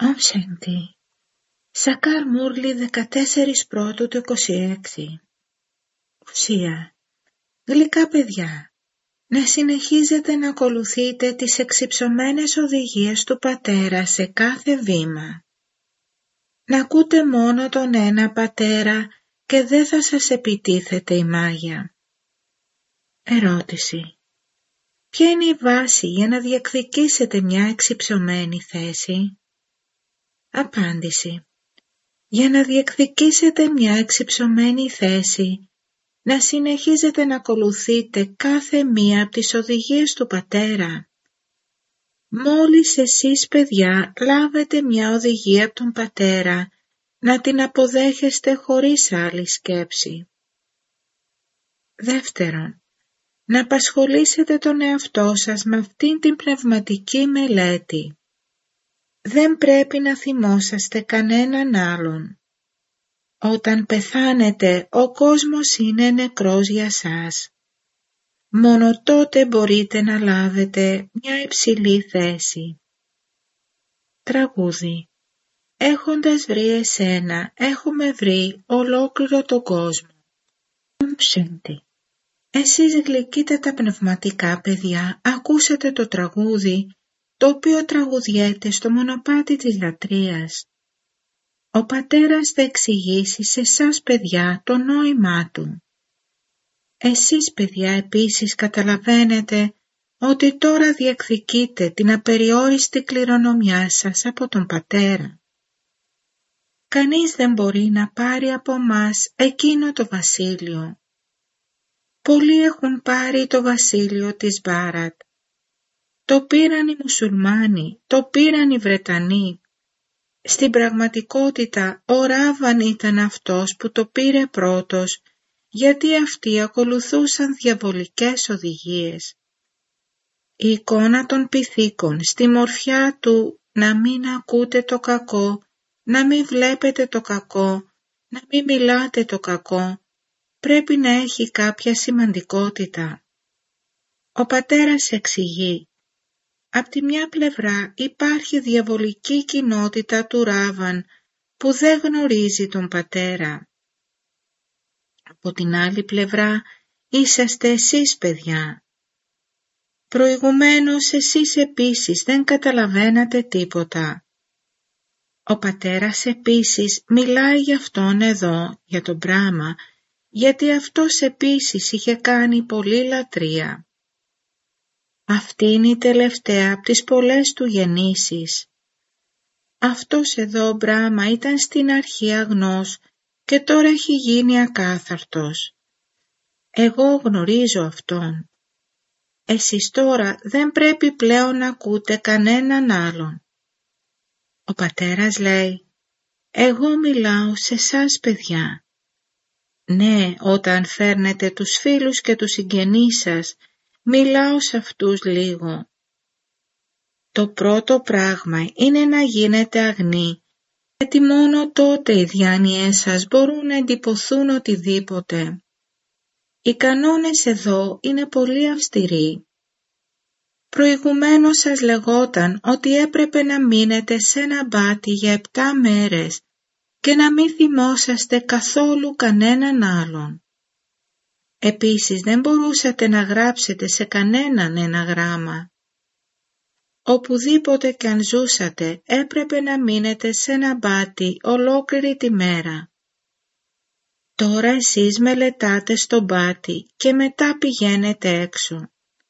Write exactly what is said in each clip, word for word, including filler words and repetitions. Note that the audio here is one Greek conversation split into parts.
Om Shanti. Σακάρ Μούρλι δεκατέσσερις Πρώτου του είκοσι έξι. Ουσία. Γλυκά παιδιά, να συνεχίζετε να ακολουθείτε τις εξυψωμένες οδηγίες του Πατέρα σε κάθε βήμα. Να ακούτε μόνο τον ένα Πατέρα και δεν θα σας επιτίθεται η μάγια. Ερώτηση. Ποια είναι η βάση για να διεκδικήσετε μια εξυψωμένη θέση? Απάντηση. Για να διεκδικήσετε μια εξυψωμένη θέση, να συνεχίζετε να ακολουθείτε κάθε μία από τις οδηγίες του Πατέρα. Μόλις εσείς παιδιά λάβετε μια οδηγία από τον Πατέρα, να την αποδέχεστε χωρίς άλλη σκέψη. Δεύτερον, να απασχολήσετε τον εαυτό σας με αυτήν την πνευματική μελέτη. Δεν πρέπει να θυμόσαστε κανέναν άλλον. Όταν πεθάνετε, ο κόσμος είναι νεκρός για σας. Μόνο τότε μπορείτε να λάβετε μια υψηλή θέση. Τραγούδι. Έχοντας βρει εσένα, έχουμε βρει ολόκληρο τον κόσμο. Ψέντη. Εσείς γλυκείτε τα πνευματικά παιδιά, ακούσατε το τραγούδι, το οποίο τραγουδιέται στο μονοπάτι της λατρείας. Ο Πατέρας θα εξηγήσει σε εσάς παιδιά το νόημά του. Εσείς παιδιά επίσης καταλαβαίνετε ότι τώρα διεκδικείτε την απεριόριστη κληρονομιά σας από τον Πατέρα. Κανείς δεν μπορεί να πάρει από μας εκείνο το βασίλειο. Πολλοί έχουν πάρει το βασίλειο της Μπάρατ. Το πήραν οι μουσουλμάνοι, το πήραν οι Βρετανοί. Στην πραγματικότητα ο Ράβαν ήταν αυτός που το πήρε πρώτος, γιατί αυτοί ακολουθούσαν διαβολικές οδηγίες. Η εικόνα των πυθίκων στη μορφιά του να μην ακούτε το κακό, να μην βλέπετε το κακό, να μην μιλάτε το κακό, πρέπει να έχει κάποια σημαντικότητα. Ο Πατέρας εξηγεί. Απ' τη μια πλευρά υπάρχει διαβολική κοινότητα του Ράβαν που δεν γνωρίζει τον Πατέρα. Από την άλλη πλευρά είσαστε εσείς παιδιά. Προηγουμένως εσείς επίσης δεν καταλαβαίνατε τίποτα. Ο Πατέρας επίσης μιλάει για αυτόν εδώ, για τον Μπράμα, γιατί αυτός επίσης είχε κάνει πολλή λατρεία. Αυτή είναι η τελευταία από τις πολλές του γεννήσεις. Αυτός εδώ ο Μπράμα ήταν στην αρχή αγνός και τώρα έχει γίνει ακάθαρτος. Εγώ γνωρίζω αυτόν. Εσείς τώρα δεν πρέπει πλέον να ακούτε κανέναν άλλον. Ο Πατέρας λέει, εγώ μιλάω σε σας παιδιά. Ναι, όταν φέρνετε τους φίλους και τους συγγενείς σας, μιλάω σε αυτούς λίγο. Το πρώτο πράγμα είναι να γίνετε αγνοί, γιατί μόνο τότε οι διάνοιές σας μπορούν να εντυπωθούν οτιδήποτε. Οι κανόνες εδώ είναι πολύ αυστηροί. Προηγουμένως σας λεγόταν ότι έπρεπε να μείνετε σε ένα μπάτι για επτά μέρες και να μην θυμόσαστε καθόλου κανέναν άλλον. Επίσης δεν μπορούσατε να γράψετε σε κανέναν ένα γράμμα. Οπουδήποτε κι αν ζούσατε έπρεπε να μείνετε σε ένα μπάτι ολόκληρη τη μέρα. Τώρα εσείς μελετάτε στο μπάτι και μετά πηγαίνετε έξω.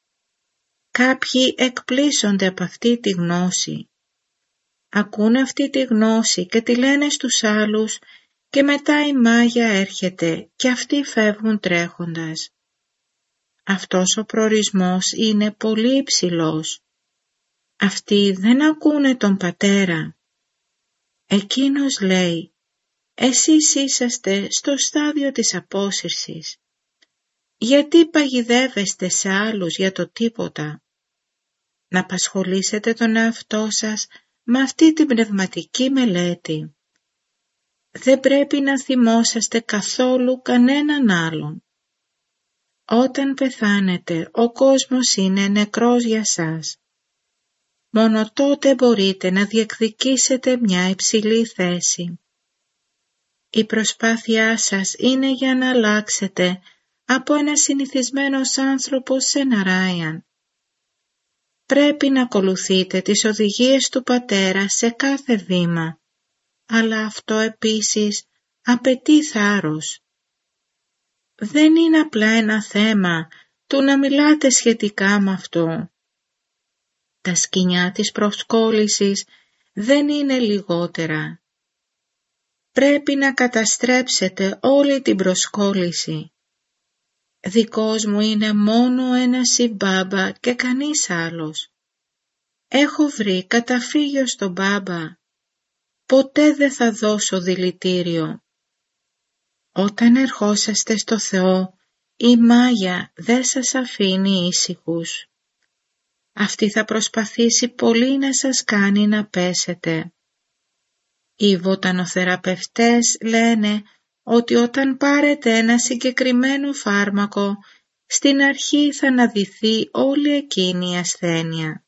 Κάποιοι εκπλήσονται από αυτή τη γνώση. Ακούνε αυτή τη γνώση και τη λένε στους άλλους και μετά η μάγια έρχεται και αυτοί φεύγουν τρέχοντας. Αυτός ο προορισμός είναι πολύ υψηλός. Αυτοί δεν ακούνε τον Πατέρα. Εκείνος λέει, εσείς είσαστε στο στάδιο της απόσυρσης. Γιατί παγιδεύεστε σε άλλους για το τίποτα? Να απασχολήσετε τον εαυτό σας με αυτή την πνευματική μελέτη. Δεν πρέπει να θυμόσαστε καθόλου κανέναν άλλον. Όταν πεθάνετε, ο κόσμος είναι νεκρός για σας. Μόνο τότε μπορείτε να διεκδικήσετε μια υψηλή θέση. Η προσπάθειά σας είναι για να αλλάξετε από ένα συνηθισμένος άνθρωπος σε Ναράιαν. Πρέπει να ακολουθείτε τις οδηγίες του Πατέρα σε κάθε βήμα, αλλά αυτό επίσης απαιτεί θάρρος. Δεν είναι απλά ένα θέμα του να μιλάτε σχετικά με αυτό. Τα σκοινιά της προσκόλλησης δεν είναι λιγότερα. Πρέπει να καταστρέψετε όλη την προσκόλληση. Δικός μου είναι μόνο ένα Σιμπάμπα και κανείς άλλος. Έχω βρει καταφύγιο στον Μπάμπα. Ποτέ δεν θα δώσω δηλητήριο. Όταν ερχόσαστε στο Θεό, η Μάγια δεν σας αφήνει ήσυχους. Αυτή θα προσπαθήσει πολύ να σας κάνει να πέσετε. Οι βοτανοθεραπευτές λένε ότι όταν πάρετε ένα συγκεκριμένο φάρμακο, στην αρχή θα αναδυθεί όλη εκείνη η ασθένεια.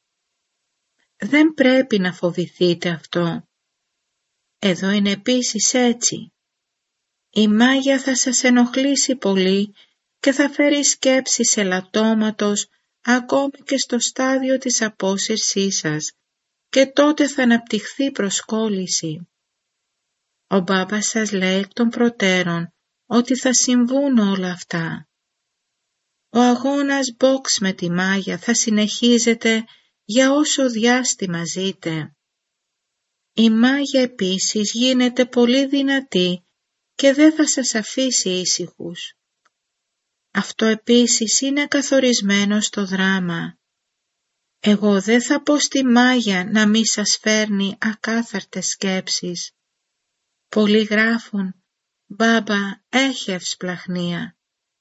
Δεν πρέπει να φοβηθείτε αυτό. Εδώ είναι επίσης έτσι. Η Μάγια θα σας ενοχλήσει πολύ και θα φέρει σκέψεις ελαττώματος ακόμη και στο στάδιο της απόσυρσής σας και τότε θα αναπτυχθεί προσκόλληση. Ο Μπάμπας σας λέει εκ των προτέρων ότι θα συμβούν όλα αυτά. Ο αγώνας box με τη Μάγια θα συνεχίζεται για όσο διάστημα ζείτε. Η Μάγια επίσης γίνεται πολύ δυνατή και δεν θα σας αφήσει ήσυχους. Αυτό επίσης είναι καθορισμένο στο δράμα. Εγώ δεν θα πω στη Μάγια να μη σας φέρνει ακάθαρτες σκέψεις. Πολλοί γράφουν «Μπάμπα, έχει ευσπλαχνία».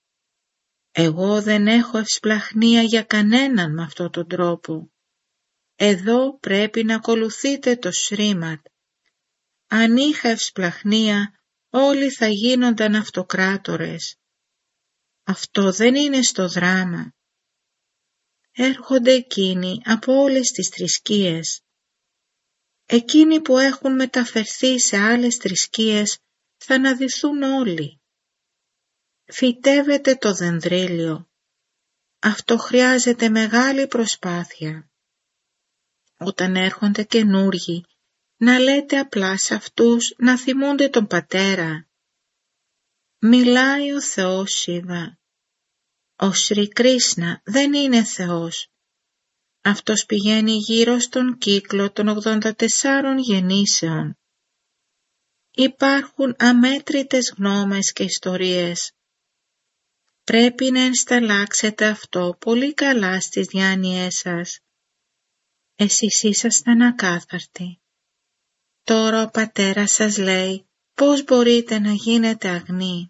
Εγώ δεν έχω ευσπλαχνία για κανέναν με αυτόν τον τρόπο. Εδώ πρέπει να ακολουθείτε το Σρίμαντ. Αν είχα ευσπλαχνία, όλοι θα γίνονταν αυτοκράτορες. Αυτό δεν είναι στο δράμα. Έρχονται εκείνοι από όλες τις θρησκείες. Εκείνοι που έχουν μεταφερθεί σε άλλες θρησκείες θα αναδυθούν όλοι. Φυτεύεται το δενδρύλιο. Αυτό χρειάζεται μεγάλη προσπάθεια. Όταν έρχονται καινούργοι, να λέτε απλά σε αυτούς να θυμούνται τον Πατέρα. Μιλάει ο Θεός Σίβα. Ο Σρι Κρίσνα δεν είναι Θεός. Αυτός πηγαίνει γύρω στον κύκλο των ογδόντα τεσσάρων γεννήσεων. Υπάρχουν αμέτρητες γνώμες και ιστορίες. Πρέπει να ενσταλλάξετε αυτό πολύ καλά στις διάνοιές σας. Εσείς ήσασταν ακάθαρτοι. Τώρα ο Πατέρας σας λέει πώς μπορείτε να γίνετε αγνοί.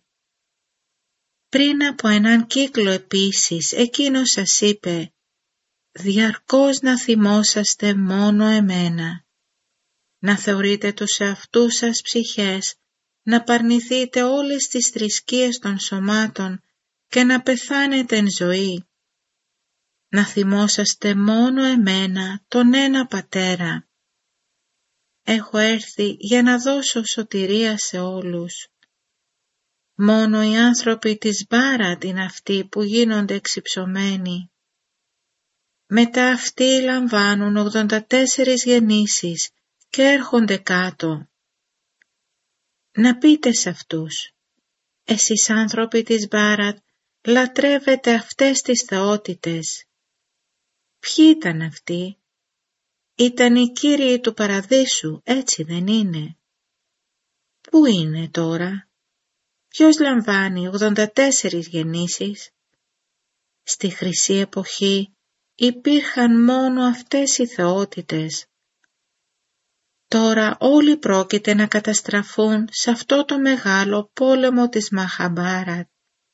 Πριν από έναν κύκλο επίσης εκείνος σας είπε «Διαρκώς να θυμόσαστε μόνο εμένα, να θεωρείτε τους εαυτούς σας ψυχές, να παρνηθείτε όλες τις θρησκείες των σωμάτων και να πεθάνετε εν ζωή, να θυμόσαστε μόνο εμένα, τον ένα Πατέρα. Έχω έρθει για να δώσω σωτηρία σε όλους. Μόνο οι άνθρωποι της Μπάρατ είναι αυτοί που γίνονται εξυψωμένοι. Μετά αυτοί λαμβάνουν ογδόντα τέσσερις γεννήσεις και έρχονται κάτω. Να πείτε σε αυτούς, εσείς άνθρωποι της Μπάρατ λατρεύετε αυτές τις θεότητες. Ποιοι ήταν αυτοί? Ήταν οι κύριοι του παραδείσου, έτσι δεν είναι? Πού είναι τώρα? Ποιος λαμβάνει ογδόντα τέσσερις γεννήσεις? Στη χρυσή εποχή υπήρχαν μόνο αυτές οι θεότητες. Τώρα όλοι πρόκειται να καταστραφούν σε αυτό το μεγάλο πόλεμο της Μαχαμπάρατ.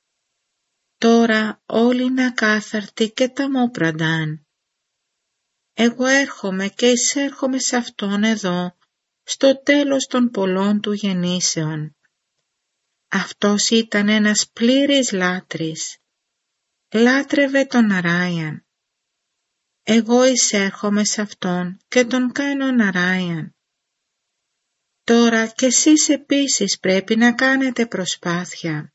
Τώρα όλοι είναι ακάθαρτοι και ταμόπρανταν. Εγώ έρχομαι και εισέρχομαι σε αυτόν εδώ, στο τέλος των πολλών του γεννήσεων. Αυτός ήταν ένας πλήρης λάτρης. Λάτρευε τον Ναράιαν. εγώ εισέρχομαι σε αυτόν και τον κάνω ναράιαν. Τώρα κι εσείς επίσης πρέπει να κάνετε προσπάθεια.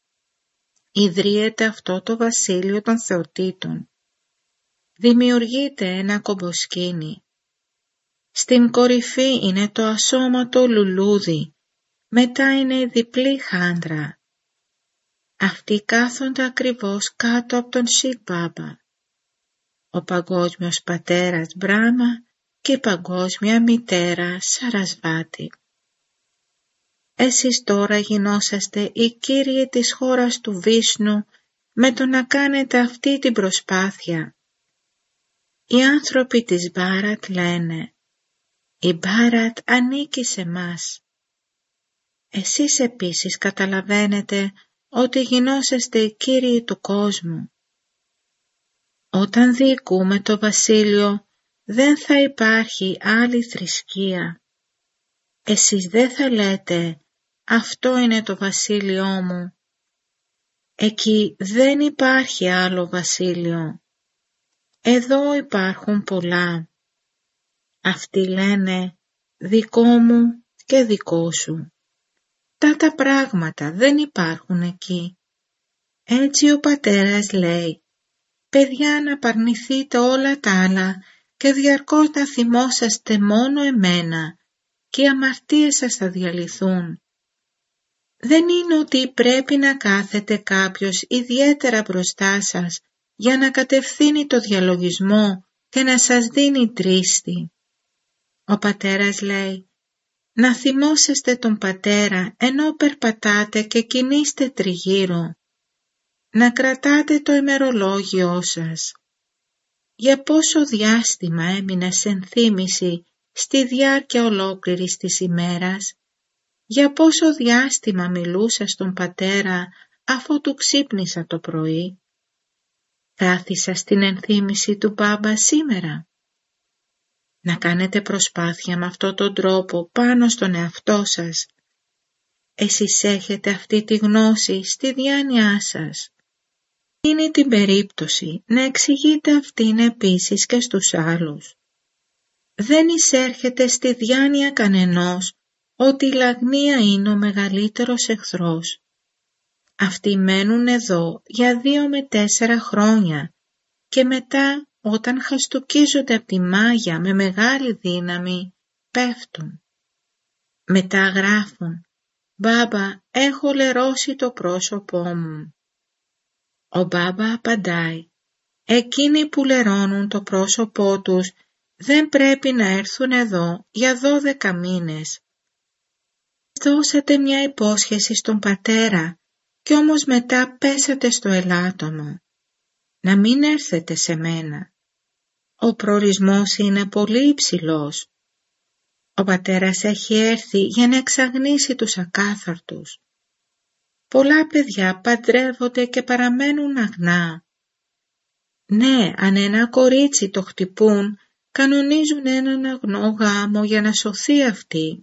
Ιδρύεται αυτό το βασίλειο των θεοτήτων. Δημιουργείται ένα κομποσκήνι. Στην κορυφή είναι το ασώματο λουλούδι, μετά είναι η διπλή χάντρα. Αυτοί κάθονται ακριβώς κάτω από τον Σικ Μπάμπα, ο παγκόσμιος πατέρας Μπράμα και η παγκόσμια μητέρα Σαρασβάτη. Εσείς τώρα γινόσαστε οι κύριοι της χώρας του Βίσνου με το να κάνετε αυτή την προσπάθεια. Οι άνθρωποι της Μπάρατ λένε «Η Μπάρατ ανήκει σε μας». Εσείς επίσης καταλαβαίνετε ότι γινόσαστε οι κύριοι του κόσμου. Όταν διοικούμε το βασίλειο δεν θα υπάρχει άλλη θρησκεία. Εσείς δεν θα λέτε «Αυτό είναι το βασίλειό μου». Εκεί δεν υπάρχει άλλο βασίλειο. Εδώ υπάρχουν πολλά. Αυτοί λένε «Δικό μου και δικό σου». Τα τα πράγματα δεν υπάρχουν εκεί. Έτσι ο πατέρας λέει «Παιδιά, να απαρνηθείτε όλα τα άλλα και διαρκώς να θυμόσαστε μόνο εμένα και οι αμαρτίες σας θα διαλυθούν». Δεν είναι ότι πρέπει να κάθεται κάποιος ιδιαίτερα μπροστά σας για να κατευθύνει το διαλογισμό και να σας δίνει τρίστη. Ο πατέρας λέει να θυμόσαστε τον πατέρα ενώ περπατάτε και κινείστε τριγύρω. Να κρατάτε το ημερολόγιό σας. Για πόσο διάστημα έμεινα σε ενθύμηση στη διάρκεια ολόκληρης της ημέρας, για πόσο διάστημα μιλούσα στον πατέρα αφού του ξύπνησα το πρωί. Κάθισα στην ενθύμηση του Μπάμπα σήμερα. Να κάνετε προσπάθεια με αυτόν τον τρόπο πάνω στον εαυτό σας. Εσείς έχετε αυτή τη γνώση στη διάνοιά σας. Είναι την περίπτωση να εξηγείτε αυτήν επίσης και στους άλλους. Δεν εισέρχεται στη διάνοια κανενός ότι η λαγνία είναι ο μεγαλύτερος εχθρός. Αυτοί μένουν εδώ για δύο με τέσσερα χρόνια και μετά όταν χαστούκίζονται από τη μάγια με μεγάλη δύναμη πέφτουν. Μετά γράφουν «Μπάμπα, έχω λερώσει το πρόσωπό μου». Ο Μπάμπα απαντάει «Εκείνοι που λερώνουν το πρόσωπό τους δεν πρέπει να έρθουν εδώ για δώδεκα μήνες». Δώσατε μια υπόσχεση στον πατέρα κι όμως μετά πέσατε στο ελάττωμα. Να μην έρθετε σε μένα. Ο προορισμός είναι πολύ υψηλός. Ο πατέρας έχει έρθει για να εξαγνίσει τους ακάθαρτους. Πολλά παιδιά παντρεύονται και παραμένουν αγνά. Ναι, αν ένα κορίτσι το χτυπούν, κανονίζουν έναν αγνό γάμο για να σωθεί αυτή.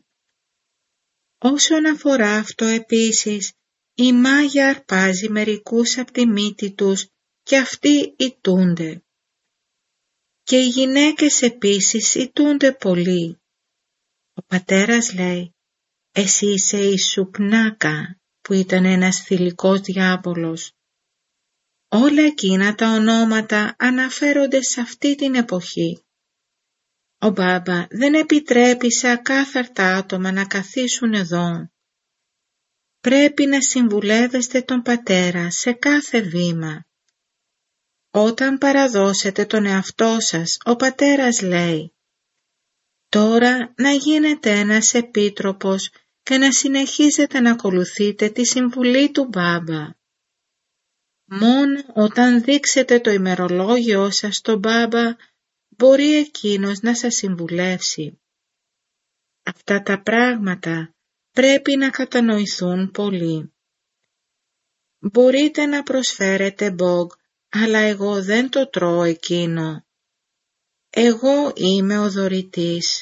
Όσον αφορά αυτό επίσης, η μάγια αρπάζει μερικούς από τη μύτη τους και αυτοί ηττούνται. Και οι γυναίκες επίσης ηττούνται πολύ. Ο πατέρας λέει, εσύ είσαι η Σουπνάκα, που ήταν ένας θηλυκός διάβολος. Όλα εκείνα τα ονόματα αναφέρονται σε αυτή την εποχή. Ο Μπάμπα δεν επιτρέπει σε ακάθαρτα άτομα να καθίσουν εδώ. Πρέπει να συμβουλεύεστε τον πατέρα σε κάθε βήμα. Όταν παραδώσετε τον εαυτό σας, ο πατέρας λέει «Τώρα να γίνετε ένας επίτροπος και να συνεχίζετε να ακολουθείτε τη συμβουλή του Μπάμπα. Μόνο όταν δείξετε το ημερολόγιό σας στον Μπάμπα, μπορεί εκείνος να σας συμβουλεύσει. Αυτά τα πράγματα πρέπει να κατανοηθούν πολύ. Μπορείτε να προσφέρετε μπογ, αλλά εγώ δεν το τρώω εκείνο. Εγώ είμαι ο δωρητής.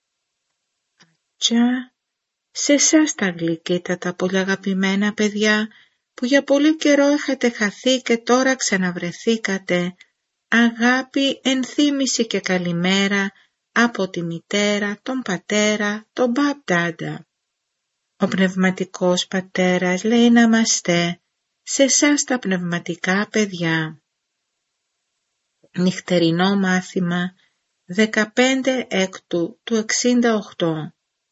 Τσα, σε εσάς τα γλυκύτατα πολύ αγαπημένα παιδιά, που για πολύ καιρό είχατε χαθεί και τώρα ξαναβρεθήκατε, αγάπη, ενθύμηση και καλημέρα από τη μητέρα, τον πατέρα, τον μπαμπ-ντάντα. Ο πνευματικός πατέρας λέει να είμαστε σε εσάς τα πνευματικά παιδιά. Νυχτερινό μάθημα δεκαπέντε έκτου του εξήντα οκτώ.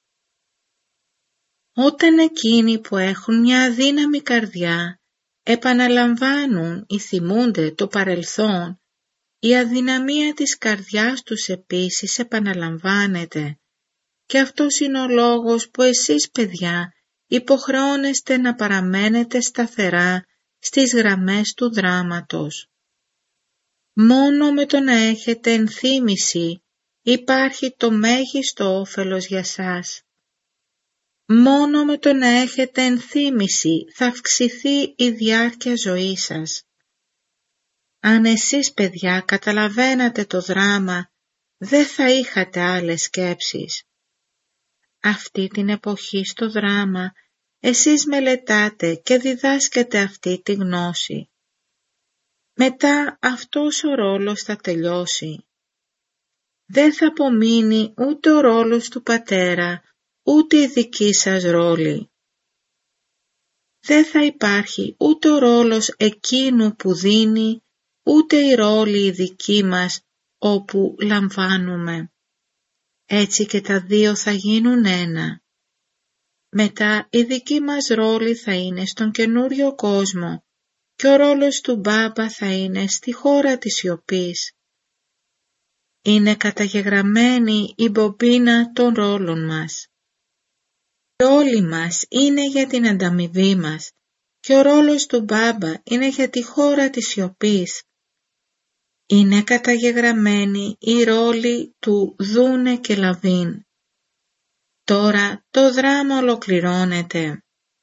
Όταν εκείνοι που έχουν μια αδύναμη καρδιά επαναλαμβάνουν ή θυμούνται το παρελθόν, η αδυναμία της καρδιάς τους επίσης επαναλαμβάνεται και αυτός είναι ο λόγος που εσείς παιδιά υποχρεώνεστε να παραμένετε σταθερά στις γραμμές του δράματος. Μόνο με το να έχετε ενθύμηση υπάρχει το μέγιστο όφελος για σας. Μόνο με το να έχετε ενθύμηση θα αυξηθεί η διάρκεια ζωής σας. Αν εσείς παιδιά καταλαβαίνατε το δράμα, δεν θα είχατε άλλες σκέψεις. Αυτή την εποχή στο δράμα εσείς μελετάτε και διδάσκετε αυτή τη γνώση. Μετά αυτός ο ρόλος θα τελειώσει. Δεν θα απομείνει ούτε ο ρόλος του πατέρα, ούτε η δική σας ρόλη. Δεν θα υπάρχει ούτε ο ρόλος εκείνου που δίνει, ούτε η ρόλη η δική μας όπου λαμβάνουμε. Έτσι και τα δύο θα γίνουν ένα. Μετά η δική μας ρόλη θα είναι στον καινούριο κόσμο και ο ρόλος του μπάμπα θα είναι στη χώρα της σιωπής. Είναι καταγεγραμμένη η μπομπίνα των ρόλων μας. Και όλοι μας είναι για την ανταμοιβή μας και ο ρόλος του μπάμπα είναι για τη χώρα της σιωπής. Είναι καταγεγραμμένη η ρόλη του Δούνε και Λαβίν. Τώρα το δράμα ολοκληρώνεται.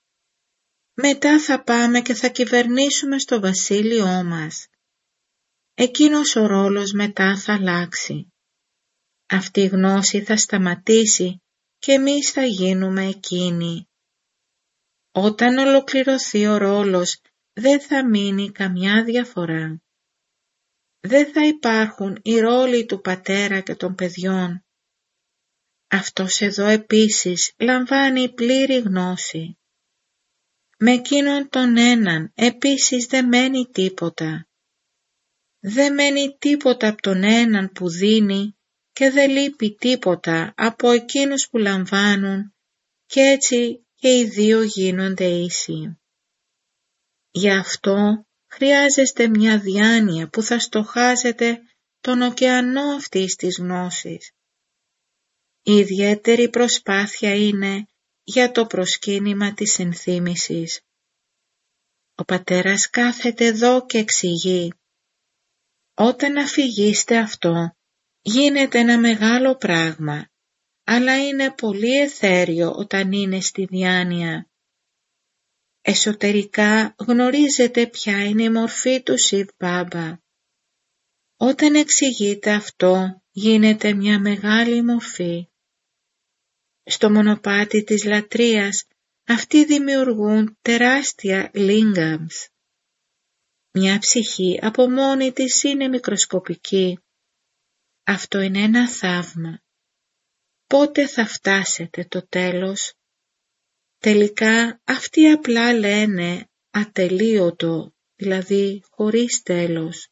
Μετά θα πάμε και θα κυβερνήσουμε στο βασίλειό μας. Εκείνος ο ρόλος μετά θα αλλάξει. Αυτή η γνώση θα σταματήσει και εμείς θα γίνουμε εκείνοι. Όταν ολοκληρωθεί ο ρόλος δεν θα μείνει καμιά διαφορά. Δεν θα υπάρχουν οι ρόλοι του πατέρα και των παιδιών. Αυτός εδώ επίσης λαμβάνει πλήρη γνώση. Με εκείνον τον έναν επίσης δεν μένει τίποτα. Δεν μένει τίποτα από τον έναν που δίνει και δεν λείπει τίποτα από εκείνους που λαμβάνουν και έτσι και οι δύο γίνονται ίσοι. Γι' αυτό χρειάζεστε μια διάνοια που θα στοχάζεται τον ωκεανό αυτής της γνώσης. Η ιδιαίτερη προσπάθεια είναι για το προσκύνημα της ενθύμησης. Ο πατέρας κάθεται εδώ και εξηγεί. Όταν αφηγείστε αυτό, γίνεται ένα μεγάλο πράγμα, αλλά είναι πολύ εθέριο όταν είναι στη διάνοια. Εσωτερικά γνωρίζετε ποια είναι η μορφή του Σιβ Μπάμπα. Όταν εξηγείτε αυτό, γίνεται μια μεγάλη μορφή. Στο μονοπάτι της λατρείας, αυτοί δημιουργούν τεράστια λίγκαμς. Μια ψυχή από μόνη της είναι μικροσκοπική. Αυτό είναι ένα θαύμα. Πότε θα φτάσετε το τέλος? Τελικά αυτοί απλά λένε ατελείωτο, δηλαδή χωρίς τέλος.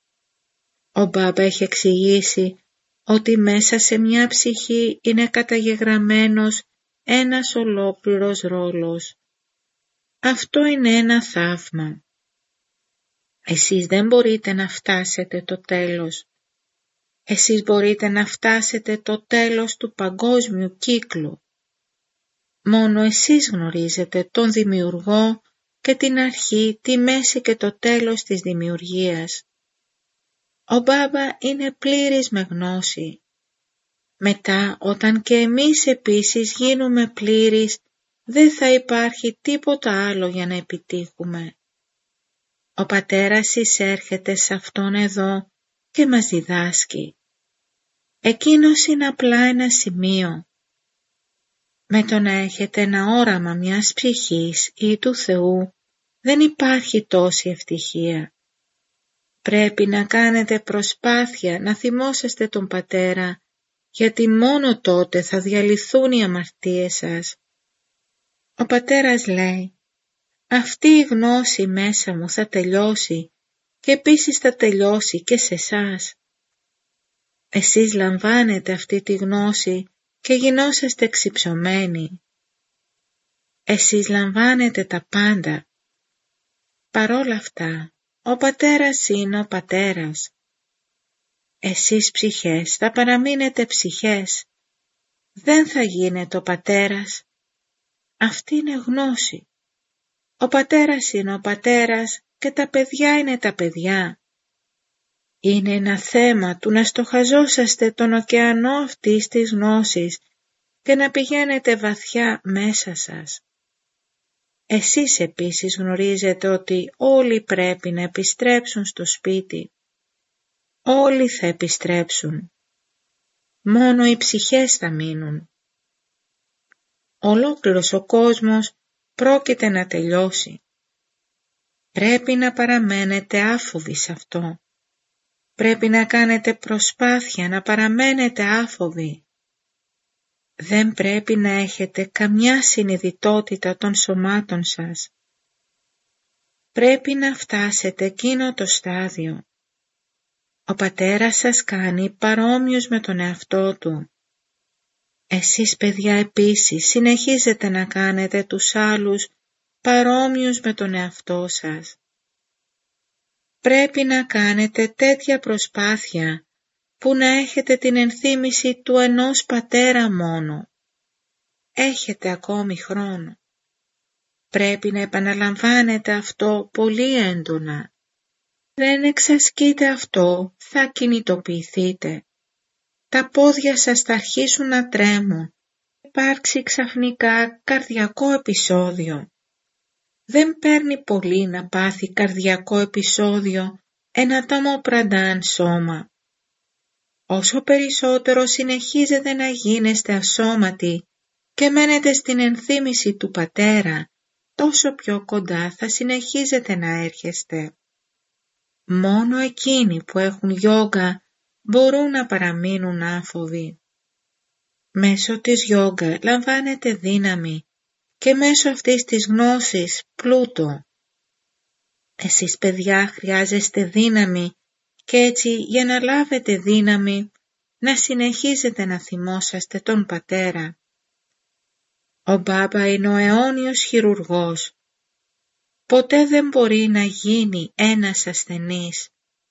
Ο Μπάμπα έχει εξηγήσει ότι μέσα σε μια ψυχή είναι καταγεγραμμένος ένας ολόκληρος ρόλος. Αυτό είναι ένα θαύμα. Εσείς δεν μπορείτε να φτάσετε το τέλος. Εσείς μπορείτε να φτάσετε το τέλος του παγκόσμιου κύκλου. Μόνο εσείς γνωρίζετε τον δημιουργό και την αρχή, τη μέση και το τέλος της δημιουργίας. Ο Μπάμπα είναι πλήρης με γνώση. Μετά, όταν και εμείς επίσης γίνουμε πλήρεις, δεν θα υπάρχει τίποτα άλλο για να επιτύχουμε. Ο πατέρας εισέρχεται σε αυτόν εδώ και μας διδάσκει. Εκείνος είναι απλά ένα σημείο. Με το να έχετε ένα όραμα μιας ψυχής ή του Θεού, δεν υπάρχει τόση ευτυχία. Πρέπει να κάνετε προσπάθεια να θυμόσαστε τον Πατέρα, γιατί μόνο τότε θα διαλυθούν οι αμαρτίες σας. Ο Πατέρας λέει, αυτή η γνώση μέσα μου θα τελειώσει και επίσης θα τελειώσει και σε εσάς. Εσείς λαμβάνετε αυτή τη γνώση και γινόσαστε εξυψωμένοι. Εσείς λαμβάνετε τα πάντα. Παρόλα αυτά, ο Πατέρας είναι ο Πατέρας. Εσείς ψυχές θα παραμείνετε ψυχές. Δεν θα γίνετε ο Πατέρας. Αυτή είναι γνώση. Ο Πατέρας είναι ο Πατέρας και τα παιδιά είναι τα παιδιά. Είναι ένα θέμα του να στοχαζόσαστε τον ωκεανό αυτής της γνώσης και να πηγαίνετε βαθιά μέσα σας. Εσείς επίσης γνωρίζετε ότι όλοι πρέπει να επιστρέψουν στο σπίτι. Όλοι θα επιστρέψουν. Μόνο οι ψυχές θα μείνουν. Ολόκληρος ο κόσμος πρόκειται να τελειώσει. Πρέπει να παραμένετε άφοβοι σε αυτό. Πρέπει να κάνετε προσπάθεια να παραμένετε άφοβοι. Δεν πρέπει να έχετε καμιά συνειδητότητα των σωμάτων σας. Πρέπει να φτάσετε εκείνο το στάδιο. Ο Πατέρας σας κάνει παρόμοιους με τον εαυτό Του. Εσείς παιδιά επίσης συνεχίζετε να κάνετε τους άλλους παρόμοιους με τον εαυτό σας. Πρέπει να κάνετε τέτοια προσπάθεια που να έχετε την ενθύμηση του ενός Πατέρα μόνο. Έχετε ακόμη χρόνο. Πρέπει να επαναλαμβάνετε αυτό πολύ έντονα. Δεν εξασκείτε αυτό, θα κινητοποιηθείτε. Τα πόδια σας θα αρχίσουν να τρέμουν. Υπάρξει ξαφνικά καρδιακό επεισόδιο. Δεν παίρνει πολύ να πάθει καρδιακό επεισόδιο ένα τομοπραντάν σώμα. Όσο περισσότερο συνεχίζετε να γίνεστε ασώματοι και μένετε στην ενθύμηση του Πατέρα, τόσο πιο κοντά θα συνεχίζετε να έρχεστε. Μόνο εκείνοι που έχουν γιόγκα μπορούν να παραμείνουν άφοβοι. Μέσω της γιόγκα λαμβάνετε δύναμη και μέσω αυτής της γνώσης πλούτο. Εσείς παιδιά χρειάζεστε δύναμη και έτσι για να λάβετε δύναμη να συνεχίζετε να θυμόσαστε τον Πατέρα. Ο Μπάμπα είναι ο αιώνιος χειρουργός. Ποτέ δεν μπορεί να γίνει ένας ασθενής.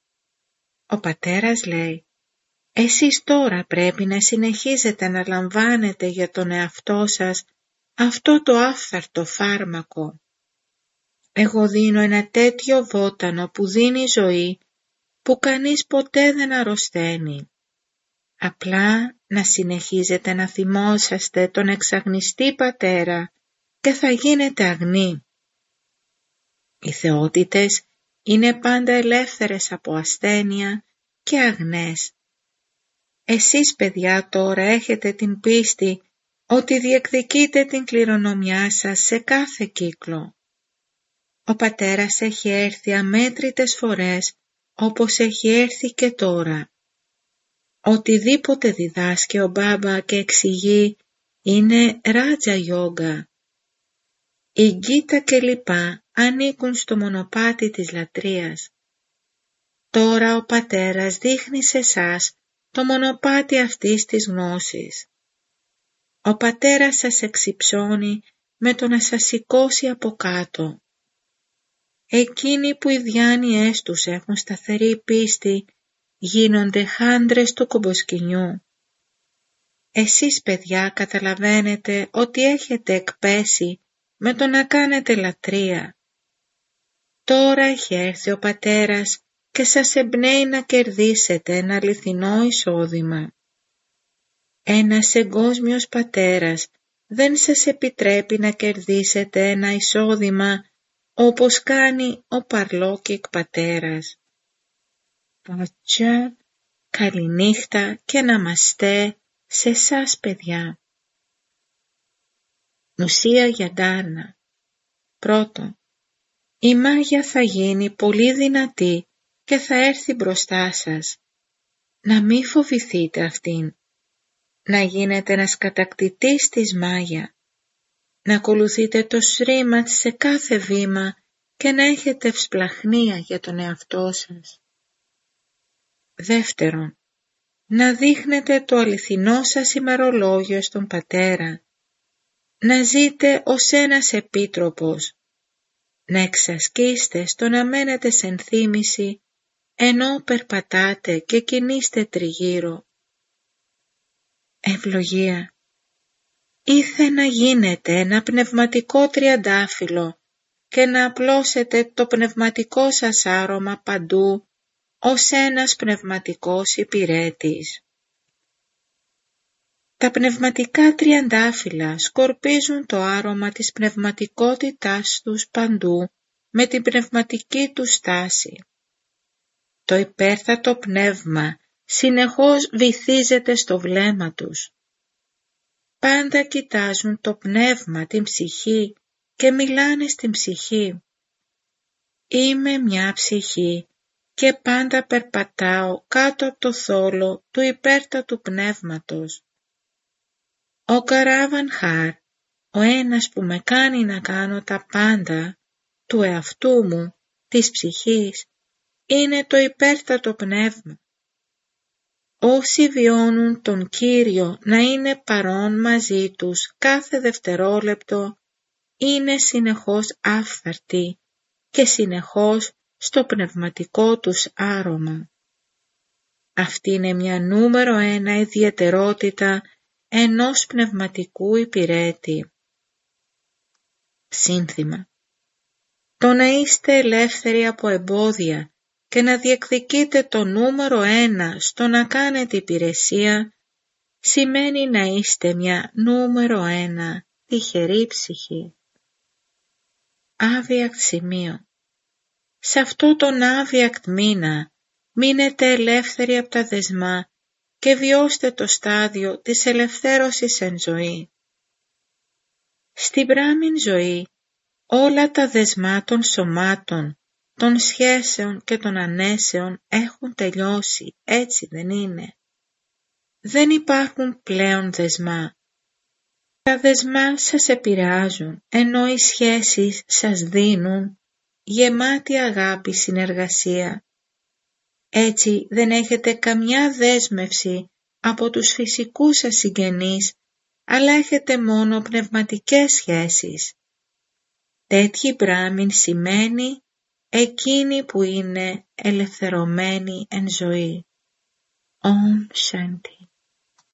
Ο Πατέρας λέει, εσείς τώρα πρέπει να συνεχίζετε να λαμβάνετε για τον εαυτό σας αυτό το άφθαρτο φάρμακο. Εγώ δίνω ένα τέτοιο βότανο που δίνει ζωή, που κανείς ποτέ δεν αρρωσταίνει. Απλά να συνεχίζετε να θυμόσαστε τον εξαγνιστή Πατέρα και θα γίνετε αγνοί. Οι θεότητες είναι πάντα ελεύθερες από ασθένεια και αγνές. Εσείς παιδιά τώρα έχετε την πίστη ότι διεκδικείτε την κληρονομιά σας σε κάθε κύκλο. Ο Πατέρας έχει έρθει αμέτρητες φορές όπως έχει έρθει και τώρα. Οτιδήποτε διδάσκει ο Μπάμπα και εξηγεί είναι Ράτζα Γιόγκα. Η Γκίτα και λοιπά ανήκουν στο μονοπάτι της λατρείας. Τώρα ο Πατέρας δείχνει σε εσάς το μονοπάτι αυτής της γνώσης. Ο Πατέρας σας εξυψώνει με το να σας σηκώσει από κάτω. Εκείνοι που οι διάνοιές τους έχουν σταθερή πίστη γίνονται χάντρες του κομποσκηνιού. Εσείς παιδιά καταλαβαίνετε ότι έχετε εκπέσει με το να κάνετε λατρεία. Τώρα έχει έρθει ο Πατέρας και σας εμπνέει να κερδίσετε ένα αληθινό εισόδημα. Ένας εγκόσμιος Πατέρας δεν σας επιτρέπει να κερδίσετε ένα εισόδημα όπως κάνει ο Παρλόκικ Πατέρας. Πατσά, καληνύχτα και ναμαστέ σε εσάς παιδιά. Ουσία για Ντάρνα. Πρώτον, η μάγια θα γίνει πολύ δυνατή και θα έρθει μπροστά σας. Να μη φοβηθείτε αυτήν. Να γίνετε ένας κατακτητής της Μάγια. Να ακολουθείτε το σρήμα σε κάθε βήμα και να έχετε ευσπλαχνία για τον εαυτό σας. Δεύτερον, να δείχνετε το αληθινό σας ημερολόγιο στον Πατέρα. Να ζείτε ως ένας επίτροπος. Να εξασκείστε στο να μένετε σε ενθύμηση ενώ περπατάτε και κινείστε τριγύρω. Ευλογία. Ήθε να γίνετε ένα πνευματικό τριαντάφυλλο και να απλώσετε το πνευματικό σας άρωμα παντού ως ένας πνευματικός υπηρέτης. Τα πνευματικά τριαντάφυλλα σκορπίζουν το άρωμα της πνευματικότητάς τους παντού με την πνευματική τους στάση. Το υπέρθατο πνεύμα συνεχώς βυθίζεται στο βλέμμα τους. Πάντα κοιτάζουν το πνεύμα, την ψυχή και μιλάνε στην ψυχή. Είμαι μια ψυχή και πάντα περπατάω κάτω από το θόλο του υπέρτατου πνεύματος. Ο Καράβαν Χάρ, ο ένας που με κάνει να κάνω τα πάντα, του εαυτού μου, της ψυχής, είναι το υπέρτατο πνεύμα. Όσοι βιώνουν τον Κύριο να είναι παρόν μαζί τους κάθε δευτερόλεπτο, είναι συνεχώς άφθαρτοι και συνεχώς στο πνευματικό τους άρωμα. Αυτή είναι μια νούμερο ένα ιδιαιτερότητα ενός πνευματικού υπηρέτη. Σύνθημα. Το να είστε ελεύθεροι από εμπόδια και να διεκδικείτε το νούμερο ένα στο να κάνετε υπηρεσία σημαίνει να είστε μια νούμερο ένα τυχερή ψυχή. Άβιακτ σημείο. Σε αυτό τον άβιακτ μήνα μείνετε ελεύθεροι από τα δεσμά και βιώστε το στάδιο της ελευθέρωσης εν ζωή. Στην Μπράμιν ζωή όλα τα δεσμά των σωμάτων, των σχέσεων και των ανέσεων έχουν τελειώσει, έτσι δεν είναι? Δεν υπάρχουν πλέον δεσμά. Τα δεσμά σας επηρεάζουν, ενώ οι σχέσεις σας δίνουν γεμάτη αγάπη συνεργασία. Έτσι δεν έχετε καμιά δέσμευση από τους φυσικούς σας συγγενείς, αλλά έχετε μόνο πνευματικές σχέσεις. Τέτοιοι Μπράμιν σημαίνει εκείνοι που είναι ελευθερωμένοι εν ζωή. Ομ Σάντι.